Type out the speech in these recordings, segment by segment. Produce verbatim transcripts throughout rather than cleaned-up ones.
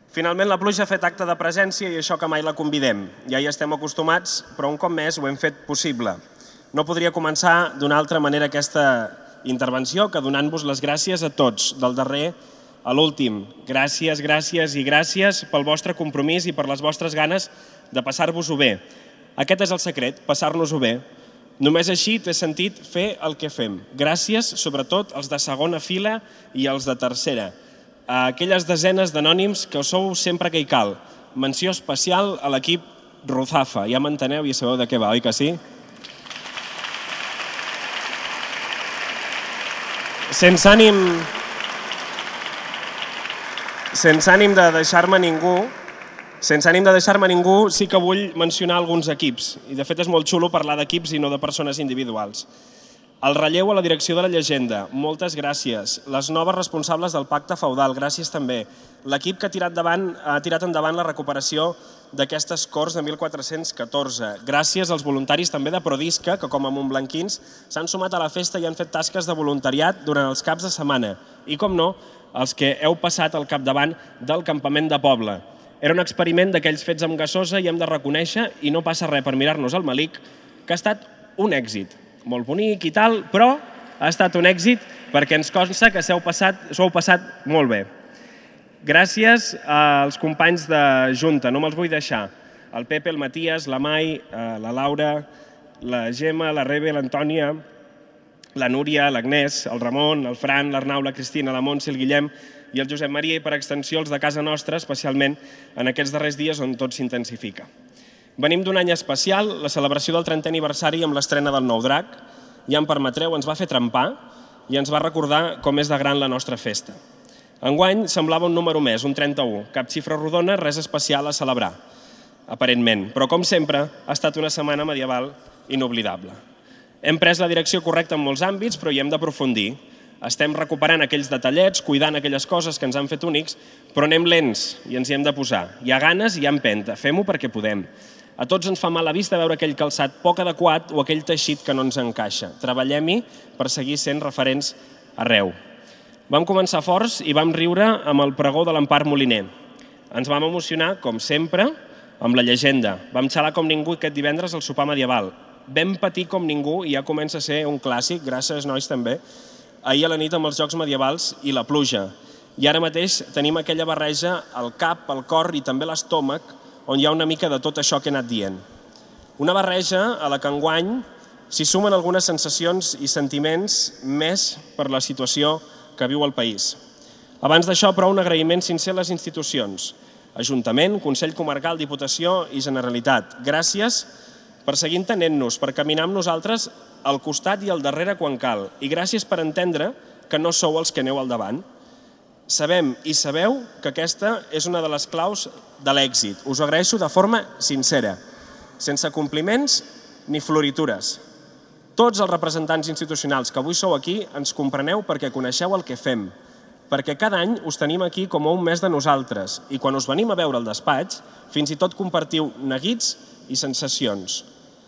Finalment, la pluja ha fet acte de presència i això que mai la convidem. Ja hi estem acostumats, però un cop més ho hem fet possible. No podria començar d'una altra manera aquesta intervenció que donant-vos les gràcies a tots, del darrer a l'últim. Gràcies, gràcies i gràcies pel vostre compromís i per les vostres ganes de passar-vos-ho bé. Aquest és el secret, passar-nos-ho bé. Només així té sentit fer el que fem. Gràcies, sobretot, als de segona fila i als de tercera. A aquelles desenes d'anònims que sou sempre que hi cal. Menció especial a l'equip Ruzafa. Ja m'enteneu i sabeu de què va, oi que sí? Sense ànim... Sense ànim de deixar-me ningú, sense ànim de deixar-me ningú, sí que vull mencionar alguns equips. I de fet és molt xulo parlar d'equips i no de persones individuals. El relleu a la direcció de la llegenda, moltes gràcies. Les noves responsables del pacte feudal, gràcies també. L'equip que ha tirat, davant, ha tirat endavant la recuperació d'aquestes Corts de mil quatre-cents catorze. Gràcies als voluntaris també de Prodisca, que com a montblanquins s'han sumat a la festa i han fet tasques de voluntariat durant els caps de setmana. I com no, els que heu passat al capdavant del campament de poble. Era un experiment d'aquells fets amb gasosa i hem de reconèixer, i no passa res per mirar-nos al malic, que ha estat un èxit. Molt bonic i tal, però ha estat un èxit perquè ens consta que s'ho heu passat, s'ho heu passat molt bé. Gràcies als companys de Junta, no me'ls vull deixar. El Pepe, el Matías, la Mai, la Laura, la Gemma, la Rebe, l'Antònia, la Núria, l'Agnès, el Ramon, el Fran, l'Arnau, la Cristina, la Montse, el Guillem i el Josep Maria i per extensió els de casa nostra, especialment en aquests darrers dies on tot s'intensifica. Venim d'un any especial, la celebració del trentè aniversari amb l'estrena del nou drac. Ja em permetreu, ens va fer trempar i ens va recordar com és de gran la nostra festa. Enguany semblava un número més, un trenta-u. Cap xifra rodona, res especial a celebrar, aparentment. Però, com sempre, ha estat una setmana medieval inoblidable. Hem pres la direcció correcta en molts àmbits, però hi hem d'aprofundir. Estem recuperant aquells detallets, cuidant aquelles coses que ens han fet únics, però anem lents i ens hi hem de posar. Hi ha ganes i hi ha empenta. Fem-ho perquè podem. A tots ens fa mal a vista veure aquell calçat poc adequat o aquell teixit que no ens encaixa. Treballem-hi per seguir sent referents arreu. Vam començar forts i vam riure amb el pregó de l'Empar Moliner. Ens vam emocionar, com sempre, amb la llegenda. Vam xalar com ningú aquest divendres al sopar medieval. Vam patir com ningú i ja comença a ser un clàssic, gràcies nois també, ahir a la nit amb els jocs medievals i la pluja. I ara mateix tenim aquella barreja al cap, al cor i també l'estómac on hi ha una mica de tot això que he anat dient. Una barreja a la que enguany s'hi sumen algunes sensacions i sentiments més per la situació que viu el país. Abans d'això, però, un agraïment sincer a les institucions. Ajuntament, Consell Comarcal, Diputació i Generalitat. Gràcies per seguir entenent-nos, per caminar amb nosaltres al costat i al darrere quan cal. I gràcies per entendre que no sou els que aneu al davant. Sabem i sabeu que aquesta és una de les claus de l'èxit. Us ho agraeixo de forma sincera, sense compliments ni floritures. Tots els representants institucionals que avui sou aquí ens compreneu perquè coneixeu el que fem, perquè cada any us tenim aquí com a un mes de nosaltres i quan us venim a veure al despatx fins i tot compartiu neguits i sensacions.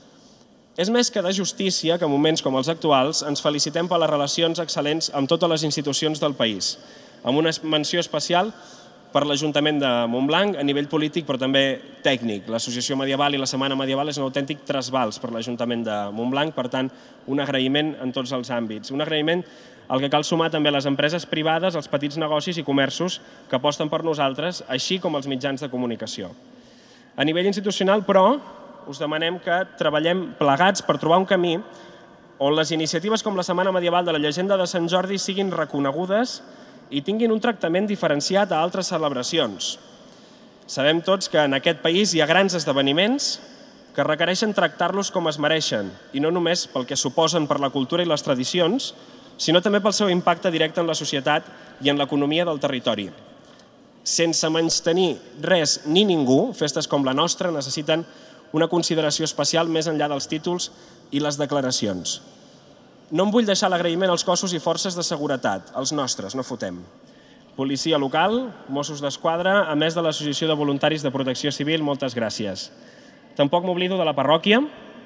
És més que de justícia que en moments com els actuals ens felicitem per les relacions excel·lents amb totes les institucions del país, amb una menció especial per l'Ajuntament de Montblanc a nivell polític però també tècnic. L'Associació Medieval i la Setmana Medieval és un autèntic trasbals per l'Ajuntament de Montblanc, per tant, un agraïment en tots els àmbits. Un agraïment al que cal sumar també a les empreses privades, els petits negocis i comerços que aposten per nosaltres, així com els mitjans de comunicació. A nivell institucional, però, us demanem que treballem plegats per trobar un camí on les iniciatives com la Setmana Medieval de la Llegenda de Sant Jordi siguin reconegudes i tinguin un tractament diferenciat a altres celebracions. Sabem tots que en aquest país hi ha grans esdeveniments que requereixen tractar-los com es mereixen, i no només pel que suposen per la cultura i les tradicions, sinó també pel seu impacte directe en la societat i en l'economia del territori. Sense menystenir res ni ningú, festes com la nostra necessiten una consideració especial més enllà dels títols i les declaracions. No em vull deixar l'agraïment als cossos i forces de seguretat, els nostres, no fotem. Policia local, Mossos d'Esquadra, a més de l'Associació de Voluntaris de Protecció Civil, moltes gràcies. Tampoc m'oblido de la parròquia.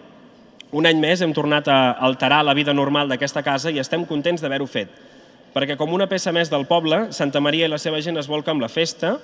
Un any més hem tornat a alterar la vida normal d'aquesta casa i estem contents d'haver-ho fet, perquè com una peça més del poble, Santa Maria i la seva gent es volca amb la festa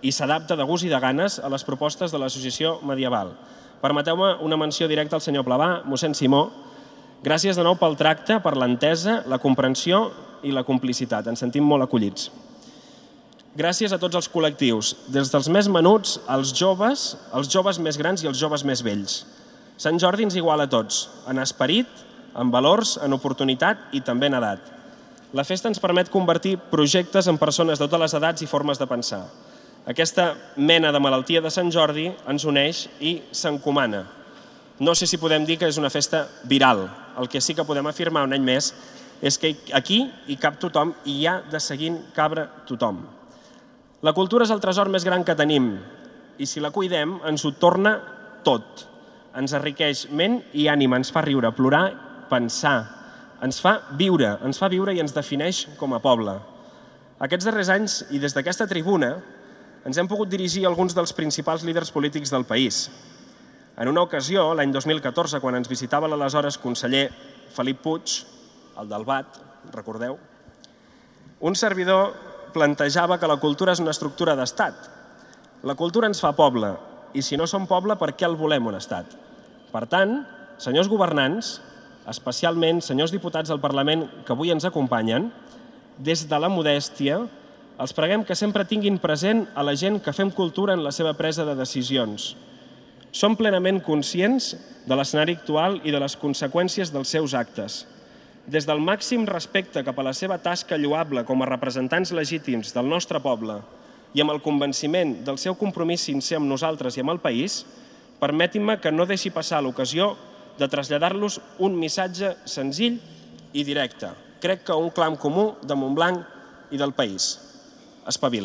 i s'adapta de gust i de ganes a les propostes de l'Associació Medieval. Permeteu-me una menció directa al senyor Plavà, mossèn Simó. Gràcies de nou pel tracte, per l'entesa, la comprensió i la complicitat. Ens sentim molt acollits. Gràcies a tots els col·lectius, des dels més menuts als joves, els joves més grans i els joves més vells. Sant Jordi ens iguala a tots, en esperit, en valors, en oportunitat i també en edat. La festa ens permet convertir projectes en persones de totes les edats i formes de pensar. Aquesta mena de malaltia de Sant Jordi ens uneix i s'encomana. No sé si podem dir que és una festa viral. El que sí que podem afirmar un any més és que aquí hi cap tothom i hi ha de seguint cabre tothom. La cultura és el tresor més gran que tenim i si la cuidem ens ho torna tot. Ens enriqueix ment i ànima, ens fa riure, plorar, pensar, ens fa viure, ens fa viure i ens defineix com a poble. Aquests darrers anys i des d'aquesta tribuna ens hem pogut dirigir a alguns dels principals líders polítics del país. En una ocasió, l'any dos mil catorze, quan ens visitava l'aleshores conseller Felip Puig, el del B A T, recordeu, un servidor plantejava que la cultura és una estructura d'estat. La cultura ens fa poble, i si no som poble, per què el volem un estat? Per tant, senyors governants, especialment senyors diputats del Parlament que avui ens acompanyen, des de la modèstia, els preguem que sempre tinguin present a la gent que fem cultura en la seva presa de decisions. Som plenament conscients de l'escenari actual i de les conseqüències dels seus actes. Des del màxim respecte cap a la seva tasca lloable com a representants legítims del nostre poble i amb el convenciment del seu compromís sincer amb nosaltres i amb el país, permetin-me que no deixi passar l'ocasió de traslladar-los un missatge senzill i directe. Crec que un clam comú de Montblanc i del país. Espavil.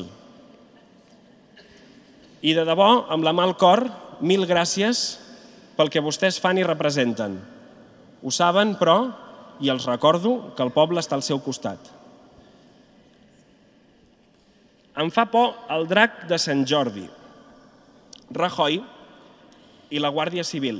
I de debò, amb la mà al cor, mil gràcies pel que vostès fan i representen. Ho saben, però, i els recordo que el poble està al seu costat. Em fa por el drac de Sant Jordi, Rajoy i la Guàrdia Civil.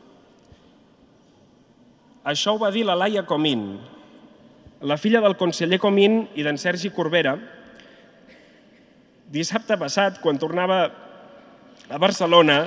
Això ho va dir la Laia Comín, la filla del conseller Comín i d'en Sergi Corbera, dissabte passat, quan tornava a Barcelona,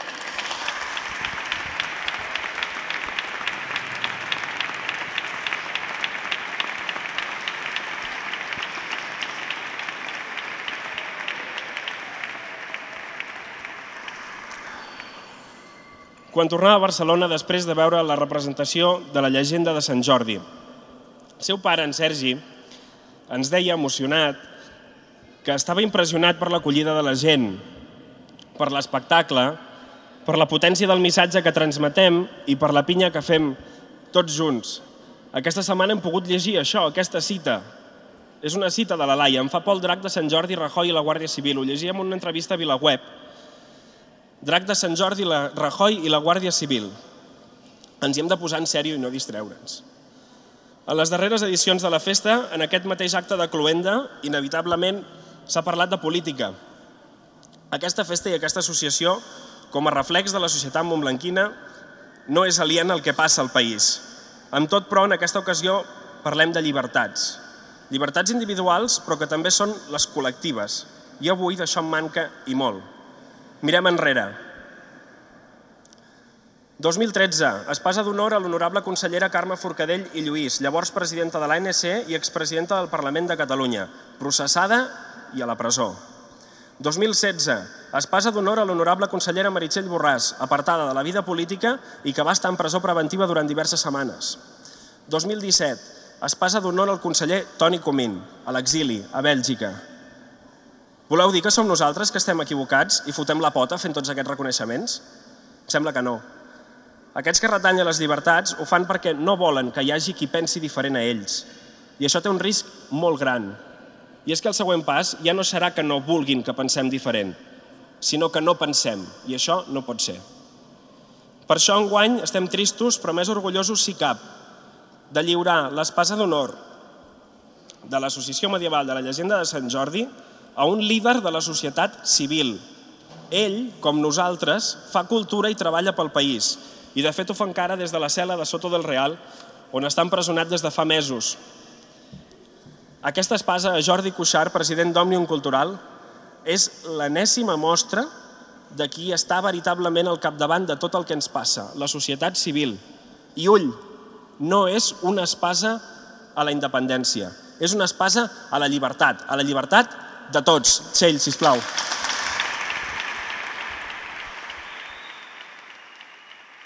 quan tornava a Barcelona després de veure la representació de la llegenda de Sant Jordi. El seu pare, en Sergi, ens deia, emocionat, que estava impressionat per l'acollida de la gent, per l'espectacle, per la potència del missatge que transmetem i per la pinya que fem tots junts. Aquesta setmana hem pogut llegir això, aquesta cita. És una cita de la Laia. Em fa por el drac de Sant Jordi, Rajoy i la Guàrdia Civil. Ho llegia en una entrevista a VilaWeb. Drac de Sant Jordi, Rajoy i la Guàrdia Civil. Ens hi hem de posar en sèrio i no distreure'ns. A les darreres edicions de la festa, en aquest mateix acte de cloenda, inevitablement s'ha parlat de política. Aquesta festa i aquesta associació, com a reflex de la societat montblanquina, no és aliena al que passa al país. Amb tot, però, en aquesta ocasió parlem de llibertats. Llibertats individuals, però que també són les col·lectives. I avui d'això en manca i molt. Mirem enrere. dos mil tretze, espasa d'honor a l'honorable consellera Carme Forcadell i Lluís, llavors presidenta de l'A N C i expresidenta del Parlament de Catalunya, processada i a la presó. dos mil setze, espasa d'honor a l'honorable consellera Meritxell Borràs, apartada de la vida política i que va estar en presó preventiva durant diverses setmanes. dos mil disset, espasa d'honor al conseller Toni Comín, a l'exili, a Bèlgica. Voleu dir que som nosaltres que estem equivocats i fotem la pota fent tots aquests reconeixements? Sembla que no. Aquests que retallen les llibertats ho fan perquè no volen que hi hagi qui pensi diferent a ells. I això té un risc molt gran. I és que el següent pas ja no serà que no vulguin que pensem diferent, sinó que no pensem, i això no pot ser. Per això enguany estem tristos, però més orgullosos si cap, de lliurar l'espasa d'honor de l'Associació Medieval de la Llegenda de Sant Jordi a un líder de la societat civil. Ell, com nosaltres, fa cultura i treballa pel país, i de fet ho fa encara des de la cel·la de Soto del Real, on està empresonat des de fa mesos. Aquesta espasa a Jordi Cuixart, president d'Òmnium Cultural, és l'enèsima mostra de qui està veritablement al capdavant de tot el que ens passa, la societat civil. I ull, no és una espasa a la independència, és una espasa a la llibertat, a la llibertat de tots. Txell, sisplau.